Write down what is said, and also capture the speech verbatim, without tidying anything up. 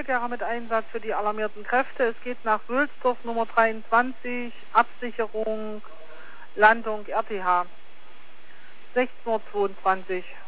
Notfallverkehr mit Einsatz für die alarmierten Kräfte. Es geht nach Wülsdorf Nummer dreiundzwanzig, Absicherung, Landung R T H. sechzehn Uhr zweiundzwanzig.